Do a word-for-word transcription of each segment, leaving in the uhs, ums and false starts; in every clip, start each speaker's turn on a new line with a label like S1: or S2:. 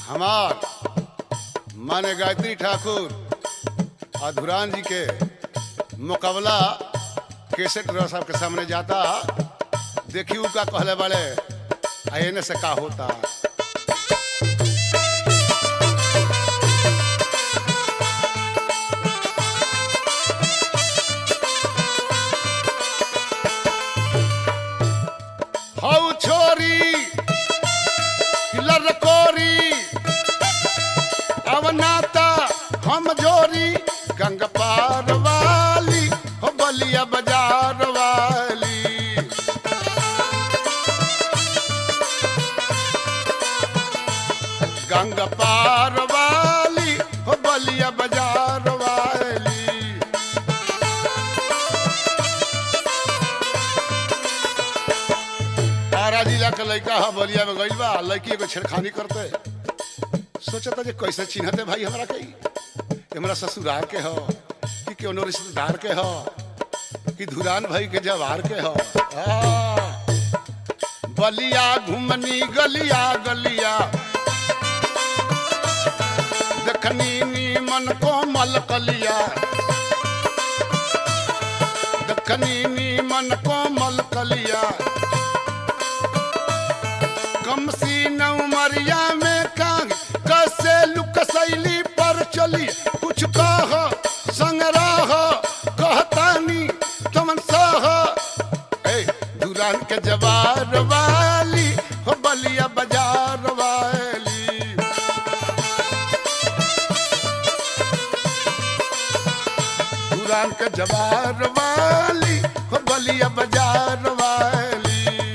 S1: हमार माने गायत्री ठाकुर अधुरान जी के मुकाबला केसेट साहब के सामने जाता। देखिए का कहले वाले आने से का होता। हाउ छोरी लरकोरी अवनाता हम जोरी गंग पार वाली हो बलिया बाजार वाली। गंग पार वाली हो बलिया बाजार वाली। तारा जिला के लड़का है बलिया में गइल बा, लड़की को छेड़खानी करते। सोचता जे कैसे चिन्हते भाई हमरा के, हमरा ससुराल के हो कि कोनो रिश्तेदार के हो कि धुरान भाई के जवार के हो। बलिया घुमनी गलिया गलिया देखनी नी मन को मलकलिया। देखनी नी मन को मलकलिया। कम सी नौमरिया में कांग कैसे लुक शैली पर चली। कुछ कह संग्रह कहतानी तमन सह ए दुरान के जवार वाली हो बलिया बाजार वाली। दुरान के जवार वाली हो बलिया बाजार वाली।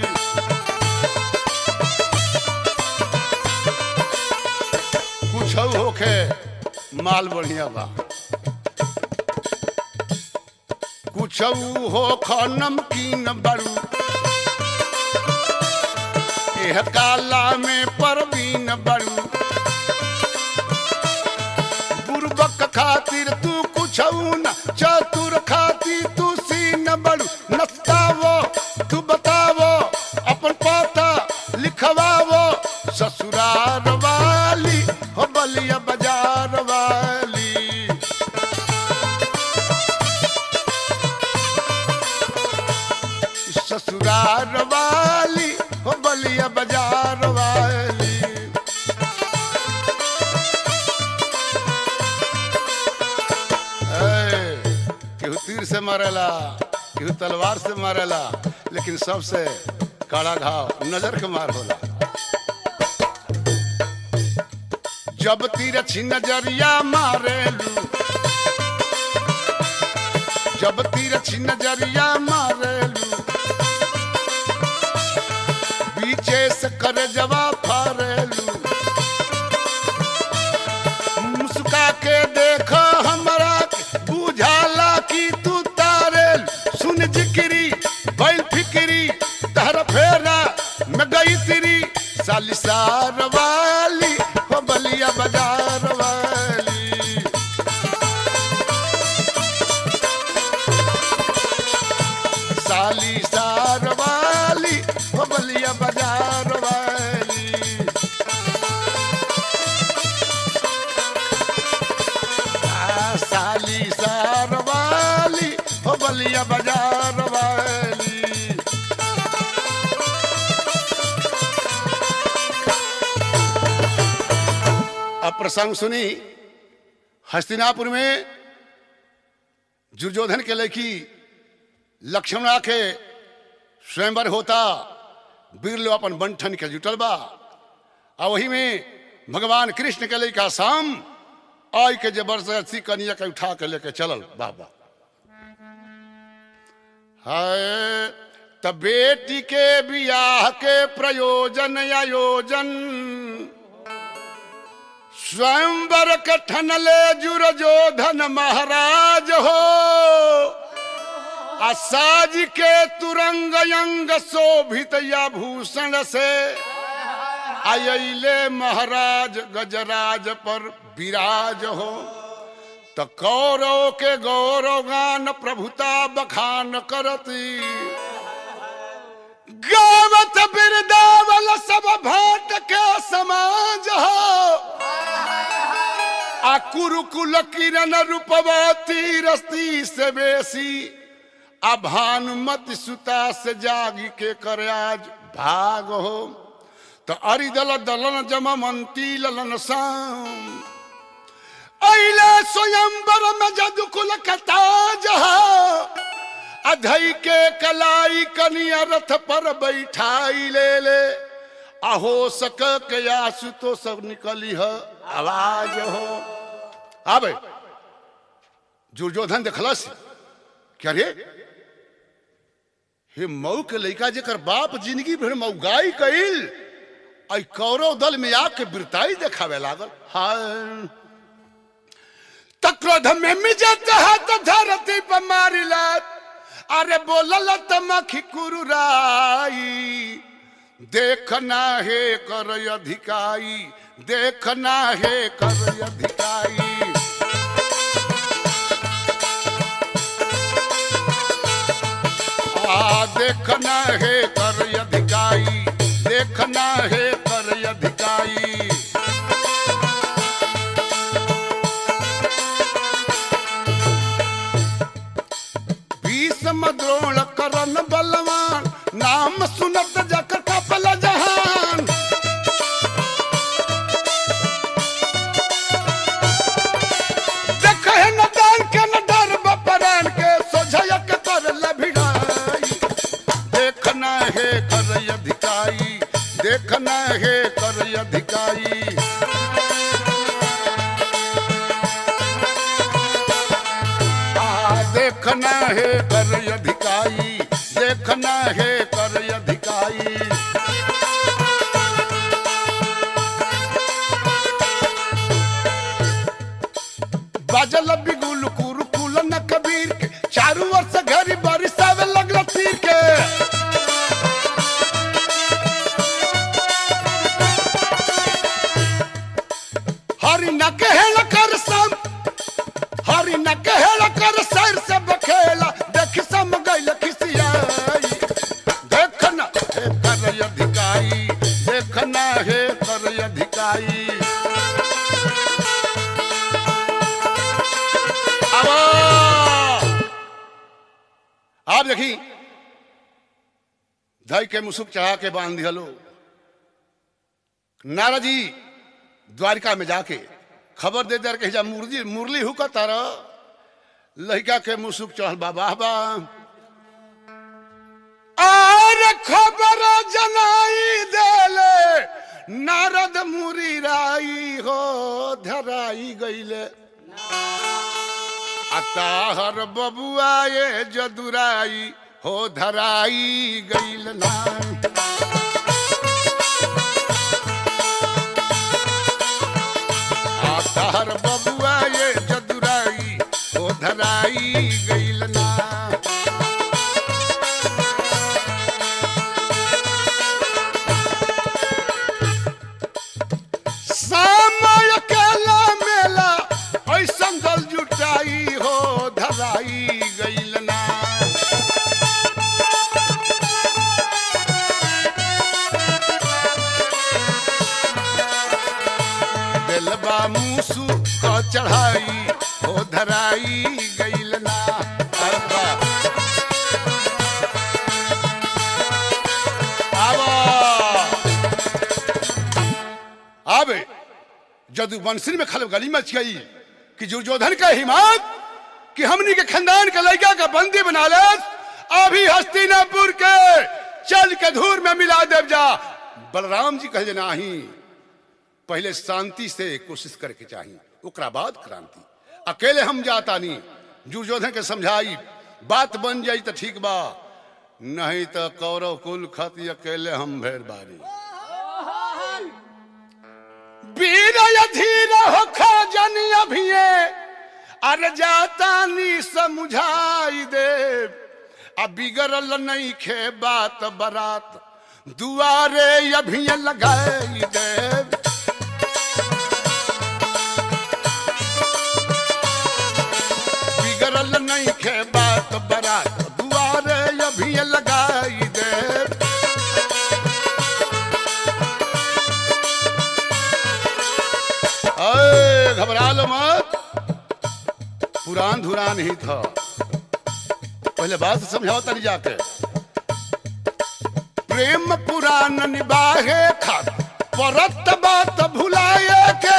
S1: होखे माल बढ़िया बा कुछ हो ख नमकीन बड़ू एह काला में परवीन बड़ू। बुरबक खातिर तू कुछ न चतुर खातिर तू सीन बड़ू। नस्तावो तू बतावो अपन पता लिखवावो ससुराल वाली हो बलिया बाजार वाली। ससुराल वाली हो बलिया बाजार वाली। केहू तीर से मारेला केहू तलवार से मारेला, लेकिन सबसे काला घाव नजर के मार होला। जब तिरछी नजरिया मारेलू जब तिरछी नजरिया मारेलू बीचे से कर जवा फारेलू। मुस्का के देखो हमरा बुझाला कि तू तारेल। सुन जिक्री बैल फिक्री तहरा फेरा में गई तेरी सालिसार वाली हो बलिया बाजार वाली। सालिसार वाली हो बलिया बाजार वाली। सालिसार वाली हो बलिया बाजार वाली। प्रसंग सुनी हस्तिनापुर में दुर्योधन के लड़की लक्ष्मणा के स्वयंवर होता। वीर लोग अपन बंठन के जुटल बा और वही में भगवान कृष्ण के लड़का शाम आई के जबरदस्ती कन्या के उठा के लेके चलल बाबा। हाय तब बेटी के बियाह के प्रयोजन आयोजन स्वयंवर के ठनले दुर्योधन महाराज हो। असाज के तुरंग अंग शोभित या भूषण से आयले महाराज गजराज पर विराज हो। तो कौरव के गौरव गान प्रभुता बखान करती गावत बिरदावल सब भाट के समाज हो। आ कुरुकुल किरण रूपवती रस्ती से बेसी आ भानुमति सुता से जागी के कर आज भाग हो तो अरिदल दलन जममंती ललन शाम अइले स्वयंवर में जदुकुल कता जहा अधई के कलाई कनिया रथ पर बैठाई ले ले अहो सक के आंसू तो सब निकली है आवाज हो। अब दुर्योधन देखलस क्या रे हे मऊ के लड़का जेकर बाप जिंदगी भर मऊगाई कइल आई कौरव दल में आके बिरताई देखावे लागल। हाय तक्रोध में मिजत हाथ धरती पर मारिला अरे बोलल तमखी कुरुराई देखना है कर अधिकाई देखना है कर अधिकाई आ देखना है कर अधिकाई देखना है कर अधिकाई भीष्म द्रोण करण बलवान नाम सुनत जकर कपल जहान देखे न दान के न डर बपरान के सोझया के कर लभिड़ाई देखना है कर अधिकाई देखना है कर अधिकाई देखना है कर अधिकाई देखना है कर अधिकाई बाजल बिगुल कुरुकुल न कबीर के चारू ओर से घरी बरसावे लगल तीर के हरि न कहल कर सम हरि न कहल कर सर से बखेला देख सम गइल खिसियाई देखना है कर अधिकाई देखना है कर अधिकाई अब आप देखी धई के मुसुक चढ़ा के बांध दिहलो नारद जी द्वारिका में जाके खबर दे दर के मुरली मुरली हुका तारा लड़का के मुसुक चढ़ल बाबा बा आर खबर जनाई देले नारद मुरी राई हो धराई गईले अताहर बबुआ ये जदुराई हो धराई गईल ना ताहर बबुआ ये जदुराई हो धराई गईल ना समय अकेला मेला ऐसन दल जुटाई हो धराई गईल ना दिलबा मुसु को चढ़ाई हो धराई गईल ना अब जदू बंसरी में खलब गली मच गई कि दुर्योधन का हिम्मत कि हमनी के खानदान के लड़का का बंदी बना ले अभी हस्तिनापुर के चल के धूर में मिला देव जा। बलराम जी कहे नाही पहले शांति से कोशिश करके चाहिए ओकरा बाद क्रांति अकेले हम जाता नहीं दुर्योधन के समझाई बात बन जाई तो ठीक बा नहीं तो कौरव कुल खती अकेले हम भेड़ बारी वीर धीर होखा जन अभिये अरे जाता नी समझाई दे अब बिगड़ल नहीं खे बात बरात दुआरे अभिये लगाई दे बिगड़ल नहीं खे बात बरात दुआरे अभिये लगाई दे घबरा लो मत, पुरान धुरान ही था। पहले बात समझाओ तनी जाके। प्रेम पुरान निभाए खात परत बात भुलाए के,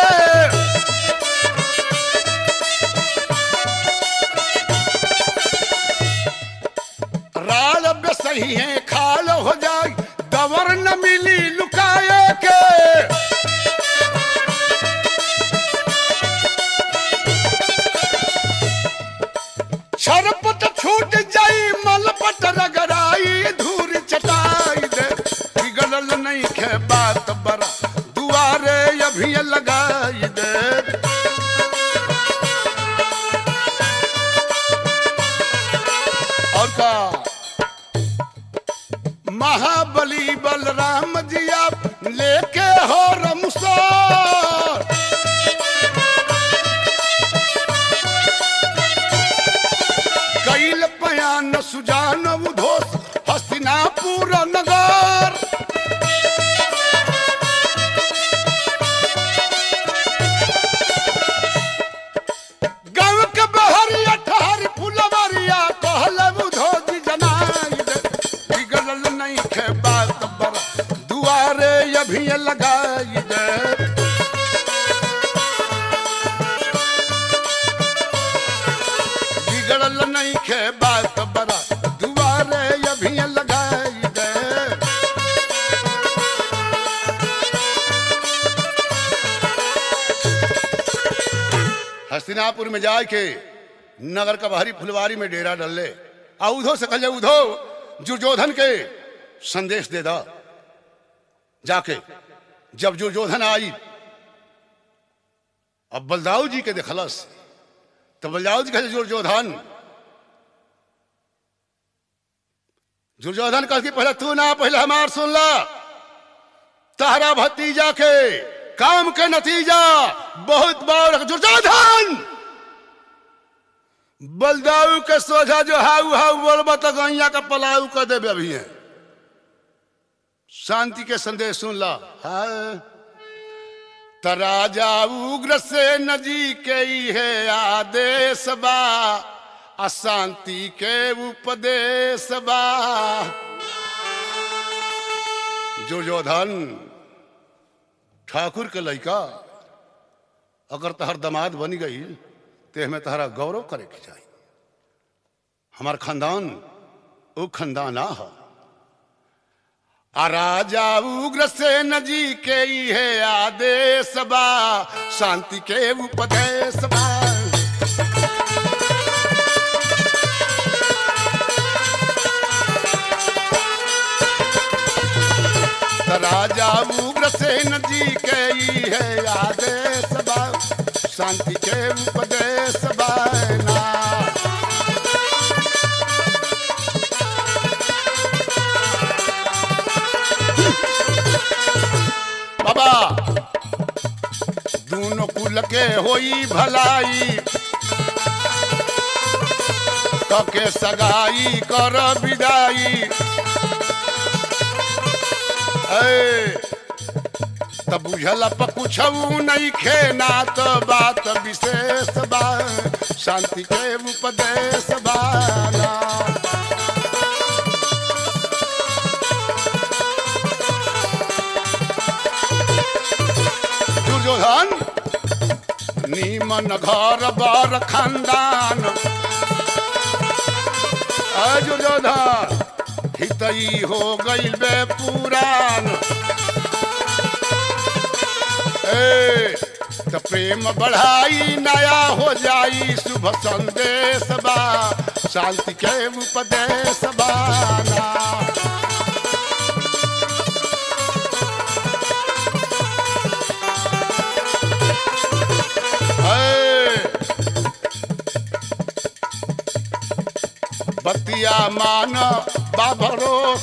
S1: राल सही है खाल हो जाए दवर न मिली लुकाए के। छरपट छूट जाई मलपट रगड़ाई धूर चटाई दे, बिगड़ल नहीं खे बात बरा दुआरे अभी लगाई दे। और का महाबली बलराम जी आप लेके हो रमसोर, कैल पयान सुजान उधोस हस्तिनापुर नगर। गाँव के बहरिया ठहरी फुलवरिया कहल उधोज जनाई दे, बिगड़ल नहीं खे बात बरा दुआरे अभी लगाई दे। बिगड़ल नहीं खे बात बरा दुआरे अभी लगाई दे। हस्तिनापुर में जाए के नगर का बाहरी फुलवारी में डेरा डल ले, आ उधो से कहे उधो दुर्योधन के संदेश दे दा। जाके जब दुर्योधन आई अब बलदाऊ जी के देखलस, तो बलदाऊ जी कहे दुर्योधन दुर्योधन कह पहले तू ना पहले हमार सुन ला, तहरा भतीजा के काम के नतीजा बहुत बार। दुर्योधन बलदाऊ के सोझा जो हाउ हाउ बोलबा तो गैया का पलाऊ कर देबे अभी है। शांति के संदेश सुन ला। त राजा उग्र सेन जी के है आदेश बा, अशांति के उपदेश बा। दुर्योधन ठाकुर के लड़का अगर तहर दामाद बन गई ते हमें तहरा गौरव करे के चाहिए। हमार खानदान वो खानदान आ आ राजा उग्र सेन जी के है आदेश बा, शांति के उपदेश बा। राजा उग्र सेन जी के है आदेश बा, शांति के उपदेश बाना। बाबा दोनों कुल के होई भलाई, के सगाई कर विदाई। तब बुझल कुछ नहीं खेना तो बात विशेष बा, शांति के उपदेश बाना। दुर्योधन नीमन घर बार खानदान, दुर्योधन हितई हो गई बे पुरान। तो प्रेम बढ़ाई नया हो जाई शुभ संदेश बा, शांति के उपदेश बाना। बतिया मान बाभरोस,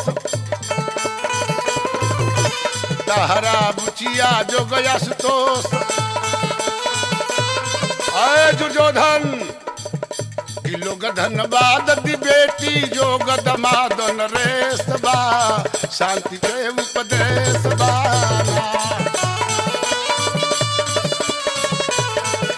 S1: तहरा बुचिया जो गया सुतोष। आए दुर्योधन कि लोग धन्यवाद दी बेटी जो गदमादन रेस बा, शांति के उपदेश बाना।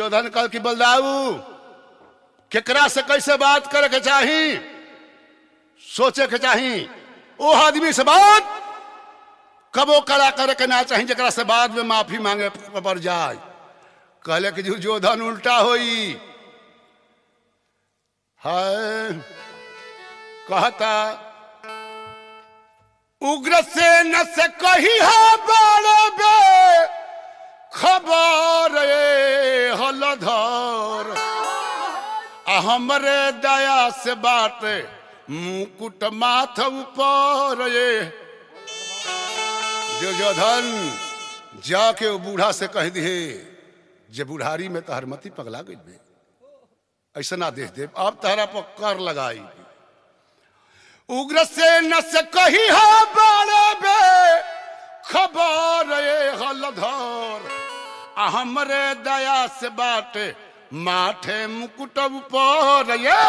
S1: दुर्योधन कल की बलदाऊ केकरा से कैसे बात करे के चाही, सोचे के चाही। ओ आदमी से बात कबो कड़ा करे के ना चाही जरा से बाद में माफी मांगे पड़ जाए। कहले कि दुर्योधन उल्टा होई है। कहता उग्रसेन से कही है बड़े बे खबर हलधर हमरे दया से बात मुकुट माथ ऊपर ये। दुर्योधन जाके वो बूढ़ा से कह दिए जे बुढ़ारी में तहर मती पगला गई बे, ऐसा ना देख दे अब तहरा पर कर लगाई। उग्रसेन से कही है बड़े बे खबर ये हलधर हमरे दया से बात माथे मुकुट ऊपर ये।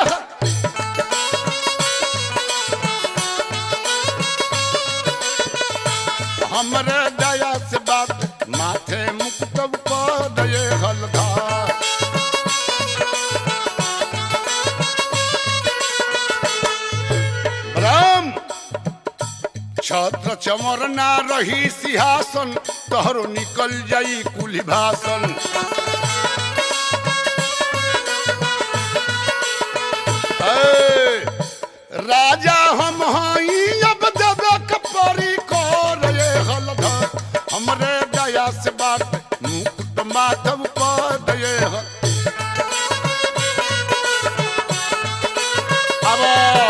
S1: हमरे दया से बात माथे मुकुट ऊपर ये हलधर। ब्रह्म छत्र चमर ना रही सिंहासन तोहरो निकल जाई कुली भाषण। राजा हम हई अब देवे कपरी कर ये हलधर हमरे दया से बात मुकुट माधव पद ये। अब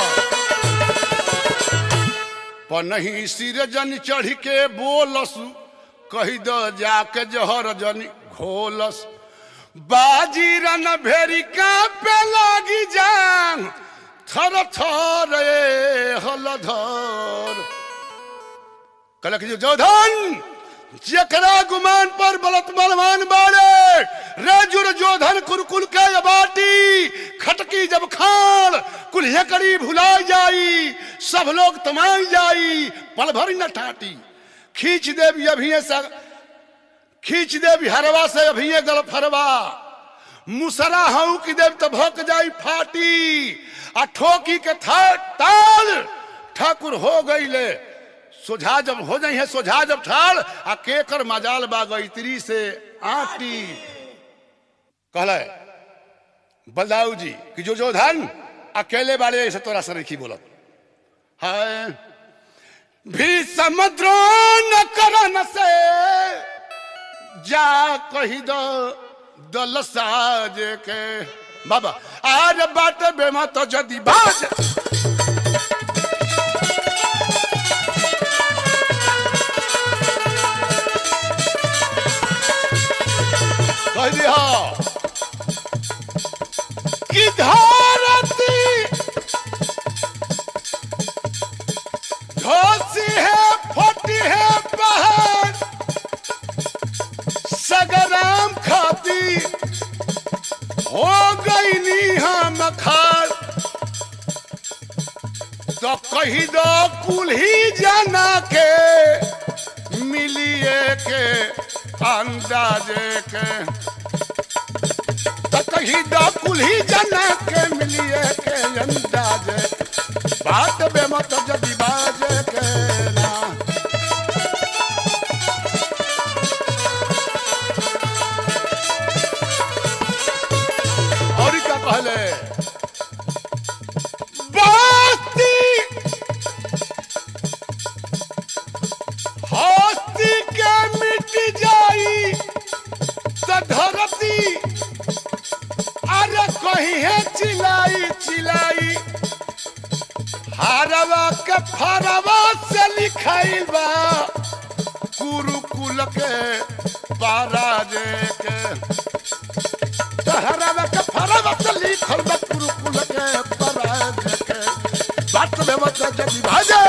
S1: पनही सिर जन चढ़ के बोलस कही दो जाके जहर जन घोलस बाजी रन भेरी का पे लागी जान थर थर हलधर। कलक दुर्योधन जकरा गुमान पर बलत बलवान बाड़े रे दुर्योधन कुरकुल के बाटी खटकी जब खान कुल्हे करी भुलाई जाई सब लोग तमाई जाई पल भर न ठाटी खींच देवी अभी खींच देवी हरवा से अभी गल फरवा मुसरा हूं की देव तो भोक जाई फाटी आ ठोकी के ताल ठाकुर हो गई ले सोझा जब हो जाई है सोझा जब ठाल आ केकर मजाल बागई त्री से आटी। कहले बलदाऊ जी कि जो जो धन अकेले वाले ऐसे तोरा से नहीं बोलत है भी समुद्र न करन से जा कही दो दल साज के बाबा आज बाट बेमा तो जदी बाज कह दिया कि धरती धोसी है फटी है पहाड़ सगराम खाती हो गई नी हम खाड़ तो कही दो कुल्ही जाना के मिलिए के अंदाजे के तो कही दो कुल्ही जाना के मिलिए के अंदाजे बात बेमत जदी बाजे के ना। और क्या कहले बास्ती हस्ती के मिट जाई तो धरती अरे कहीं है चिलाई चिलाई हारवा के फरवा से लिखाई बा गुरुकुल के पराजे के हरवा के फरवा से लिखल बा गुरुकुल के पराजे के बात में मत जदी भाजे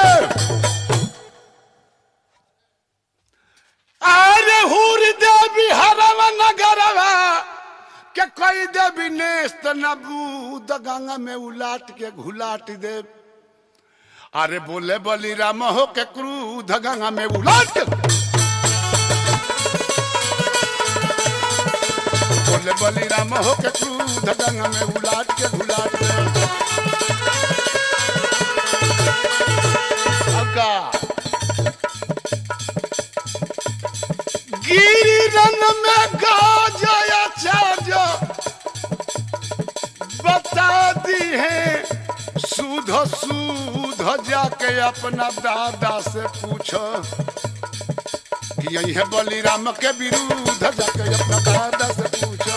S1: अरे हुर देवी हरवा नगरवा के कोई देवी नेस्त नबूद गंगा में उलाट के घुलाट दे। अरे बोले बली राम हो के क्रूध गंगा में उलाट बोले बलिराम हो के क्रूध गंगा में उलाट के घुलाट के अका गिरिरन में गाजया चार्ज बता दी है सूध सूध जाके अपना दादा से पूछो कि यही है बलिराम के विरुद्ध जाके अपना दादा से पूछो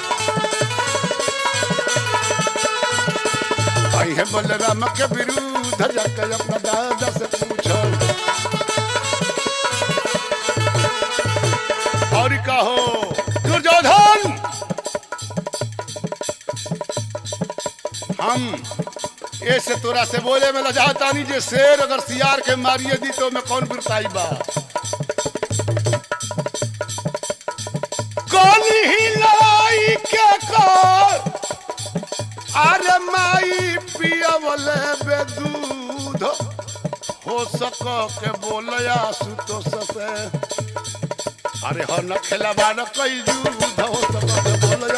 S1: यही है बलिराम के विरुद्ध जाके अपना दादा से पूछो और कहो दुर्योधन हम ऐसे तोरा से बोले में लजाता नहीं जे शेर अगर सियार के मारिए दी तो मैं कौन बिरताई बा कौन ही लड़ाई के कर अरे माई पियवले बेदूध हो सको के बोलया सुतो ससे अरे हो न खेलबा न कई युद्ध हो सको के बोलया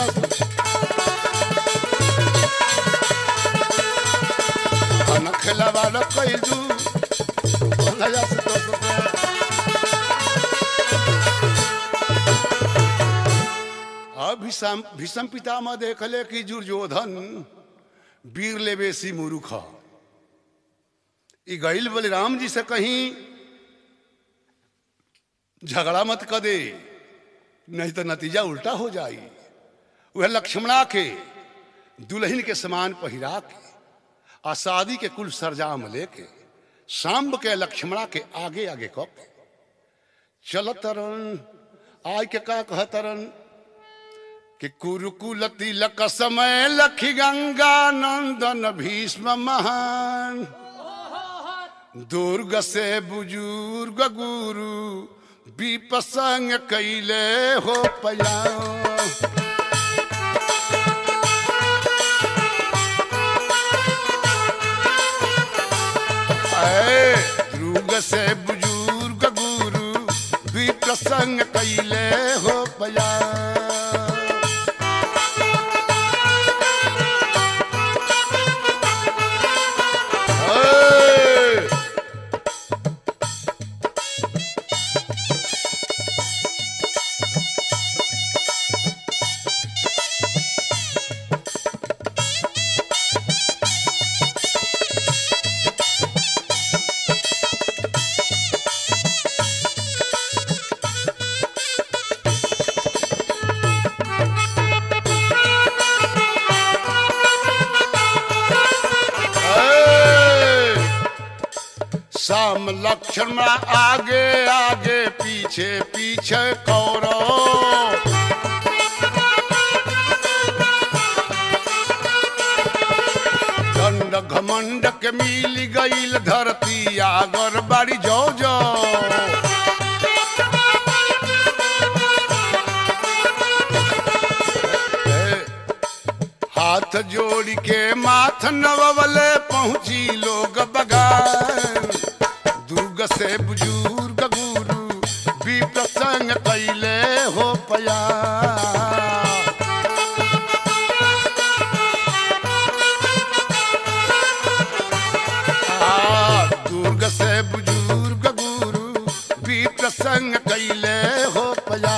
S1: न खेलबा न कई युद्ध बोलया सुतो ससे भीषम भीषम पितामह देखले कि दुर्योधन वीर ले बेसी मूर्ख ई गईल बलिराम जी से कहीं झगड़ा मत कर दे नहीं तो नतीजा उल्टा हो जाई वह लक्ष्मणा के दुल्हन के समान पहिरा के आ शादी के कुल सरजाम लेके सांब के लक्ष्मणा के आगे आगे कप चलत तरन आय के का कहतरन कि कुरुकुल तिलक समय लखी गंगा नंदन भीष्म महान दुर्ग से बुजुर्ग गुरु विपसंग कैले हो पया दुर्ग से बुजुर्ग गुरु विपसंग कैले हो पया शाम लक्ष्मण आगे आगे पीछे पीछे कौरव दंड घमंड के मिल गईल धरती आगर बाड़ी जो जो हाथ जोड़ के माथ नवले पहुंची लोग बगान दुर्ग से बुजुर्ग गुरु विप्रसंग कैले हो पया दुर्ग से बुजुर्ग गुरु विप्रसंग कैले हो पया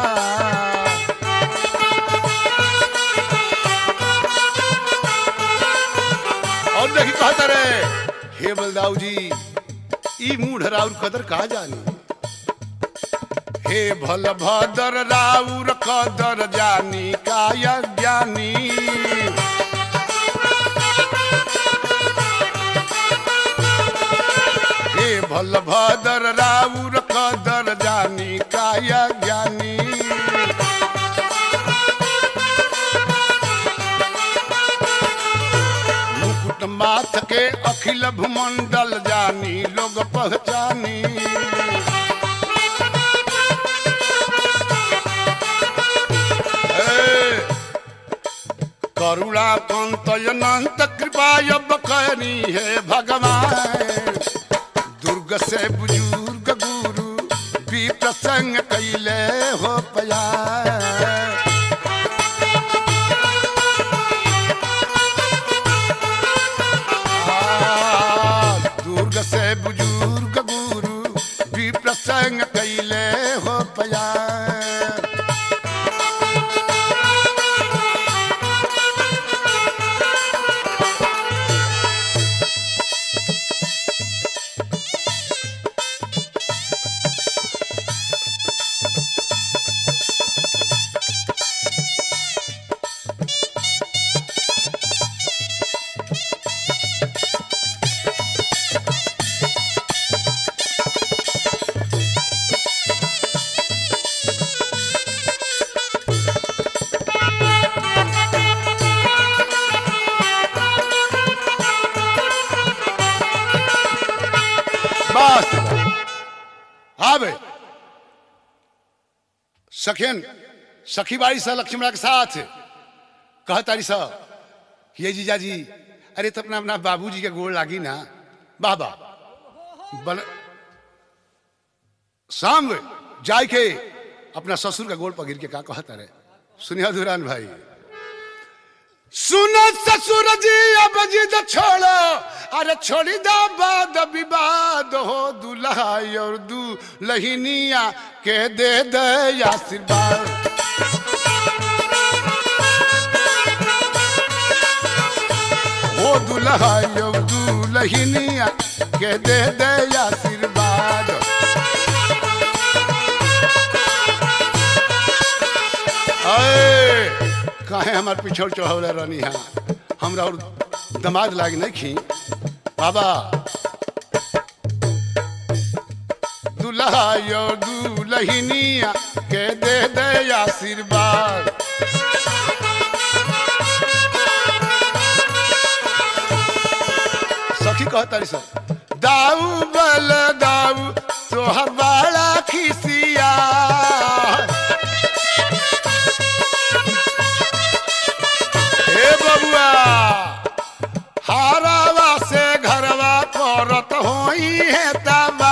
S1: और देखी कहता रे हे बलदाऊ जी ई मूढ़ राउर कदर कहा जानी हे भल भदर राउर कदर जानी काय ज्ञानी हे भल भदर राउर कदर जानी काय ज्ञानी मुकुट माथ के अखिल भूमंडल जानी लोग पहचानी करुणा कंत अनंत कृपा अब करनी है भगवान दुर्ग से बुजुर्ग गुरु भी प्रसंग कैले हो पया बस अब सखियन सखी बाई सा लक्ष्मण के साथ कहतारी सा कि ये जीजा जी अरे तो अपना अपना बाबूजी के गोड़ लागी ना बाबा बन शाम जाय के अपना ससुर का गोड़ पर गिर के का कहता रहे सुनिया दुरान भाई सुनो ससुर जी अब जिद छोड़ो अरे छोड़ी दा बाद विवाद हो दुल्हा और दुल्हनिया के दे दे आशीर्वाद हो दुल्हा और दुल्हनिया के दे दे आशीर्वाद काहे हमार पिछड़ चढ़ौले रहनी है हमरा और दमाद लाग नहीं खी बाबा दुल्हा यो दुल्हनिया के दे दे आशीर्वाद सखी कहता सब दाऊ बल दाऊ तोहर बड़ा खिसिया हारावा से घरवा करत होई है तबा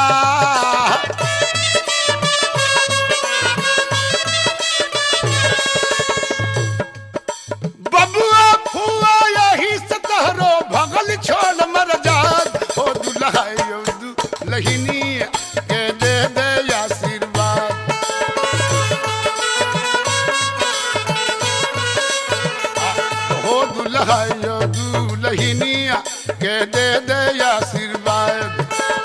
S1: बबुआ फुआ यही से तहरो भगल छोड़ मर जात हो दुल्हा दुल्हनी के दे दे आशीर्वाद हो दुल्हा दुल्हनिया के दे दे आशीर्वाद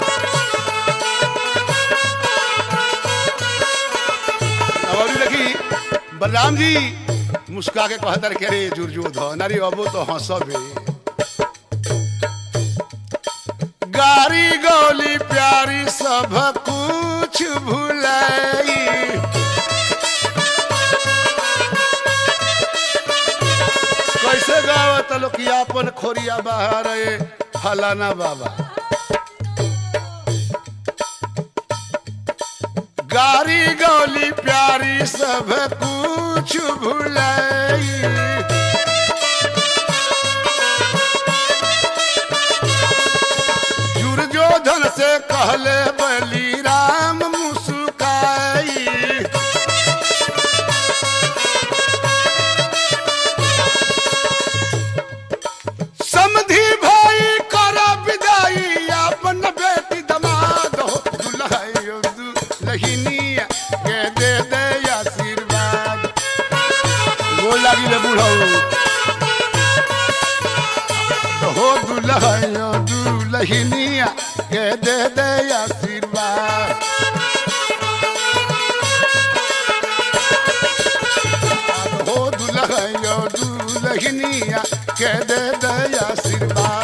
S1: और देखी बलराम जी मुस्का के कहता रहे अरे दुर्योधन अरे अबो तो हंसबे गारी गौली प्यारी सब कुछ भुलाई कैसे गावत लोग कि अपन खोरिया बाहर फलाना बाबा गारी गौली प्यारी सब कुछ भुलाई दुर्योधन से कहले बलिराम मुस्काई समधी भाई करा विदाई अपन बेटी दमाद हो दुल्हा दुल्हनिया के दे दे आशीर्वाद वो लागी ले बुढ़ऊ हो दुल्हा दुल्हनिया के दे दे आशीर्वाद हो दुल्हा दुल्हनिया के दे दे आशीर्वाद